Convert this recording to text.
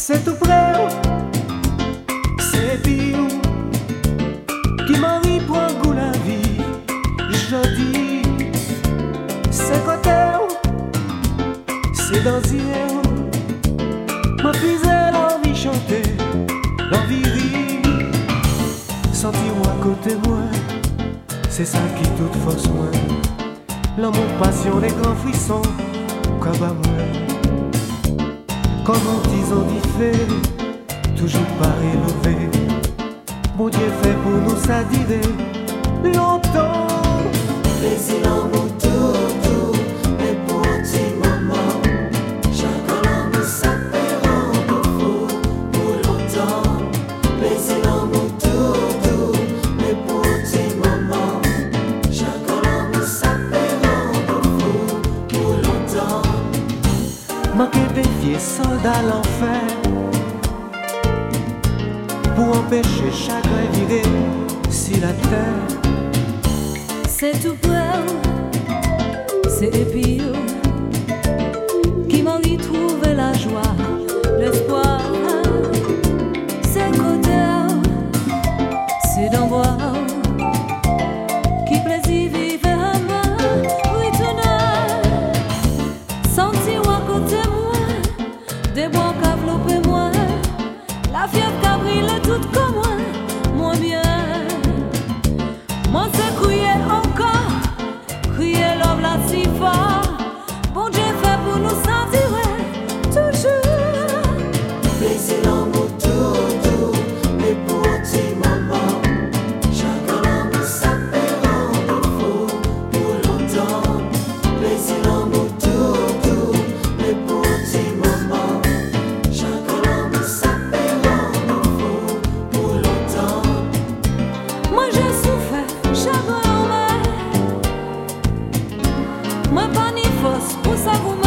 C'est tout près, c'est pire qui m'envie pour un goût la vie. Je dis, c'est côté, c'est dans hier. M'a puisé l'envie chanter, l'envie rire. Sentir-moi à côté moi, c'est ça qui toute force moi. L'amour, passion, les grands frissons, comme à moi. Comme on dit, on dit fait, toujours pas élevé. Mon Dieu fait pour nous ça durer longtemps. Plaisir l'amour tout, mais pour un petit moment. Chaque l'amour ça fait rendre fou pour longtemps. Plaisir l'amour tout, mais pour un petit moment. Chaque l'amour ça fait rendre fou pour longtemps. Manquer vérifier soldat l'enfer pour empêcher chacun virer si la terre. C'est tout près, c'est épire qui m'en y trouve la joie, l'espoir. C'est côté, c'est d'envoi qui plaisir vivre à moi. Oui, tout sentir à côté moi, des bois qu'enveloppent moi, la fièvre qu'a brûlé toute comme moi, moi bien. Moi c'est crier encore, crier l'homme là si fort. Bon Dieu fait pour nous sentir toujours. Plaisir l'amour tout, mais pour un petit moment. Chaque l'amour ça fait rendre fou pour longtemps. Plaisir l'amour tout, mais pour un petit moment. Chaque l'amour ça fait rendre fou pour longtemps. Moi j'ai souffert, chagrin en mer. Moi pas ni force pour ça vous